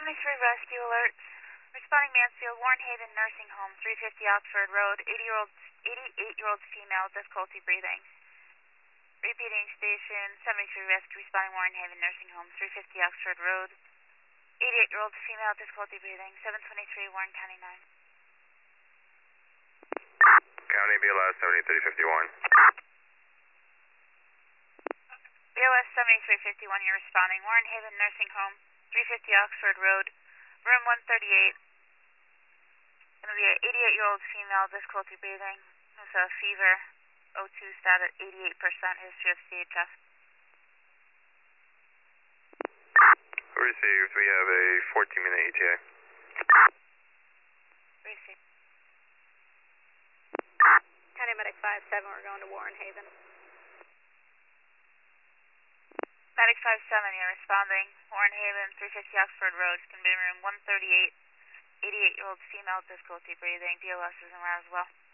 Rescue alert. Responding Mansfield, Warren Haven Nursing Home, 350 Oxford Road, 88-year-old female, difficulty breathing. Repeating station, 73 Rescue, responding Warren Haven Nursing Home, 350 Oxford Road, 88-year-old female, difficulty breathing, 723 Warren County 9. County BLS 7351. BLS 7351, you're responding Warren Haven Nursing Home, 350 Oxford Road, room 138. Going to be an 88-year-old female, difficulty breathing. Has a fever, O2 stat at 88%, history of CHF. Received. We have a 14-minute ETA. Received. County Medic 57, we're going to Warren Haven. Medic 57, you're responding Warren Haven, 350 Oxford Road. It's going to be room 138. 88-year-old female, difficulty breathing. BLS is around as well.